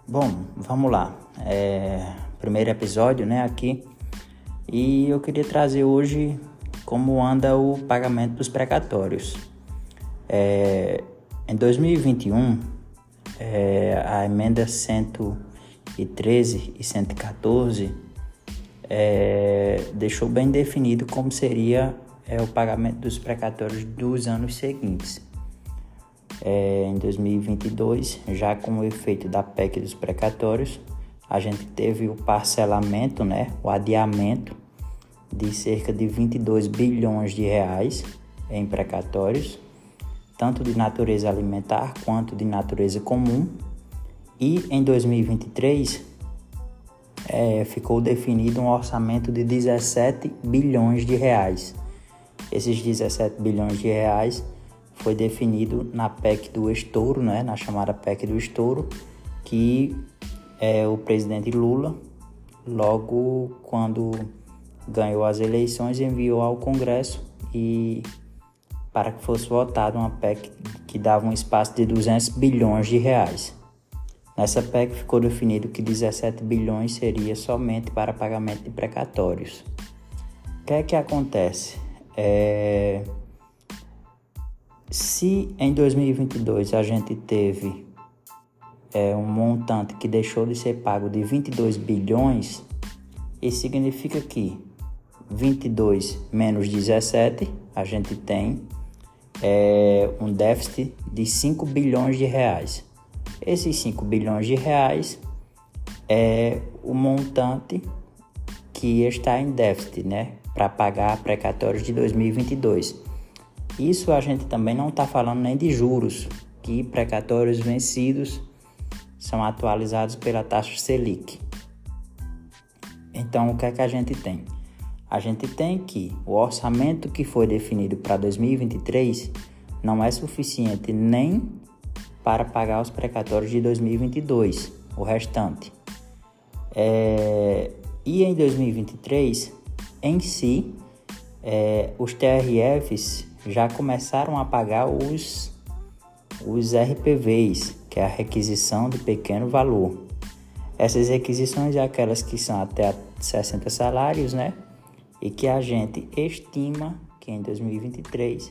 Bom, vamos lá. Primeiro episódio, né, aqui. E eu queria trazer hoje como anda o pagamento dos precatórios. Em 2021, a emenda 113 e 114 deixou bem definido como seria o pagamento dos precatórios dos anos seguintes. Em 2022, já com o efeito da PEC dos precatórios, a gente teve o parcelamento, né, o adiamento de cerca de 22 bilhões de reais em precatórios, tanto de natureza alimentar quanto de natureza comum. E em 2023, ficou definido um orçamento de 17 bilhões de reais. Esses 17 bilhões de reais foi definido na PEC do estouro, né, na chamada PEC do estouro, que o presidente Lula, logo quando ganhou as eleições, enviou ao Congresso e para que fosse votada uma PEC que dava um espaço de 200 bilhões de reais. Nessa PEC ficou definido que 17 bilhões seria somente para pagamento de precatórios. O que é que acontece? Se em 2022 a gente teve um montante que deixou de ser pago de 22 bilhões, isso significa que 22 menos 17, a gente tem um déficit de 5 bilhões de reais. Esses 5 bilhões de reais é o montante que está em déficit, né, para pagar precatórios de 2022. Isso a gente também não está falando nem de juros, que precatórios vencidos são atualizados pela taxa Selic. Então, o que é que a gente tem? A gente tem que o orçamento que foi definido para 2023 não é suficiente nem para pagar os precatórios de 2022, o restante. E em 2023, em si, os TRFs já começaram a pagar os RPVs, que é a requisição de pequeno valor. Essas requisições são aquelas que são até 60 salários, né? E que a gente estima que em 2023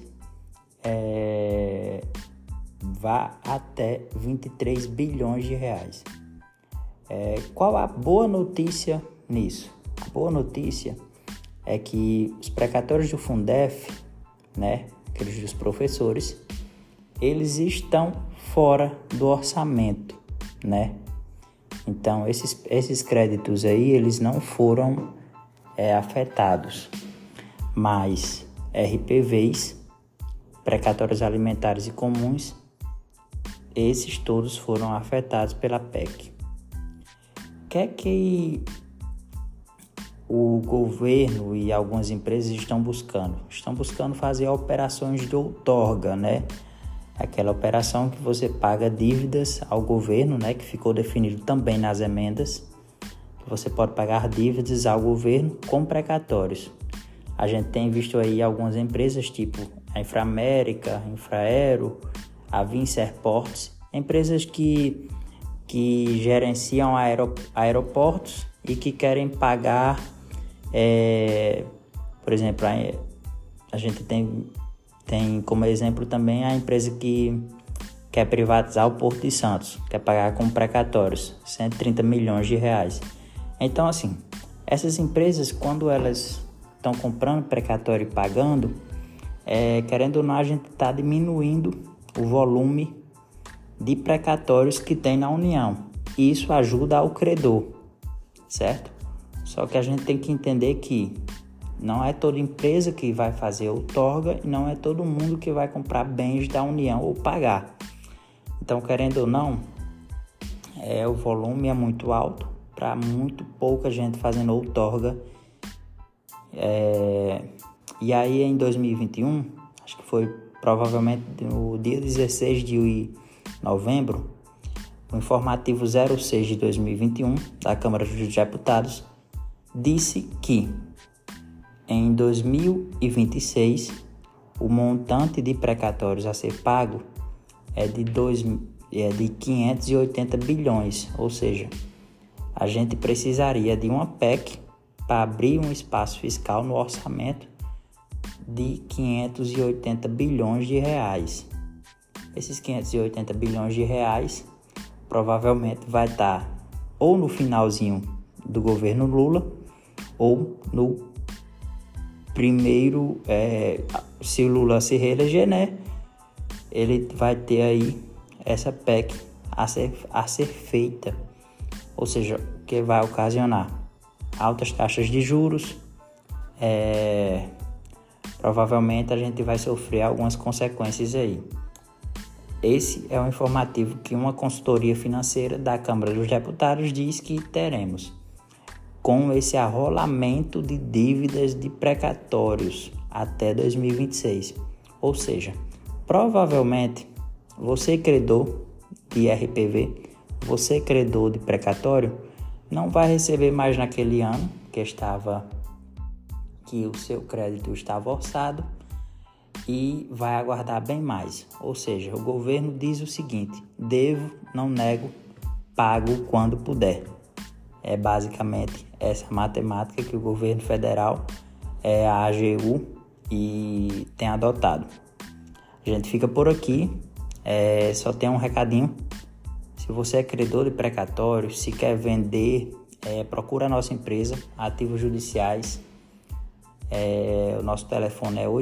vá até 23 bilhões de reais. Qual a boa notícia nisso? A boa notícia é que os precatórios do Fundef, né, aqueles dos professores, eles estão fora do orçamento, né? Então, esses créditos aí, eles não foram afetados, mas RPVs, precatórios alimentares e comuns, esses todos foram afetados pela PEC. O que é que o governo e algumas empresas estão buscando? Estão buscando fazer operações de outorga, né? Aquela operação que você paga dívidas ao governo, né? Que ficou definido também nas emendas. Você pode pagar dívidas ao governo com precatórios. A gente tem visto aí algumas empresas, tipo a Inframérica, Infraero, a Vincerports, empresas que gerenciam aeroportos e que querem pagar, por exemplo, a gente tem como exemplo também a empresa que quer privatizar o Porto de Santos, quer pagar com precatórios, 130 milhões de reais. Então, assim, essas empresas, quando elas estão comprando precatório e pagando, querendo ou não, a gente está diminuindo o volume de precatórios que tem na União. E isso ajuda ao credor, certo? Só que a gente tem que entender que não é toda empresa que vai fazer outorga e não é todo mundo que vai comprar bens da União ou pagar. Então, querendo ou não, o volume é muito alto para muito pouca gente fazendo outorga. E aí, em 2021, acho que foi provavelmente no dia 16 de novembro, o informativo 06 de 2021 da Câmara dos Deputados disse que em 2026 o montante de precatórios a ser pago é de de 580 bilhões, ou seja, a gente precisaria de uma PEC para abrir um espaço fiscal no orçamento de 580 bilhões de reais. Esses 580 bilhões de reais provavelmente vai estar ou no finalzinho do governo Lula ou no primeiro, se o Lula se reeleger, né? Ele vai ter aí essa PEC a ser feita, ou seja, o que vai ocasionar altas taxas de juros. Provavelmente a gente vai sofrer algumas consequências aí. Esse é o informativo que uma consultoria financeira da Câmara dos Deputados diz que teremos, com esse arrolamento de dívidas de precatórios até 2026. Ou seja, provavelmente você credor de RPV, você credor de precatório, não vai receber mais naquele ano que o seu crédito estava orçado e vai aguardar bem mais. Ou seja, o governo diz o seguinte: devo, não nego, pago quando puder. É basicamente essa matemática que o governo federal, a AGU, tem adotado. A gente fica por aqui. Só tem um recadinho: se você é credor de precatório, se quer vender, procura a nossa empresa, Ativos Judiciais. O nosso telefone é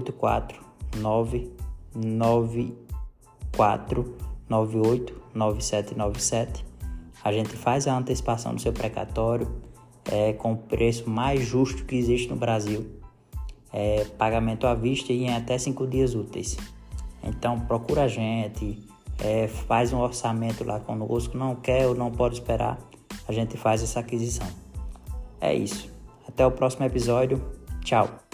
84994989797. A gente faz a antecipação do seu precatório com o preço mais justo que existe no Brasil. Pagamento à vista e em até 5 dias úteis. Então procura a gente, faz um orçamento lá conosco. Não quer ou não pode esperar, a gente faz essa aquisição. É isso. Até o próximo episódio. Tchau.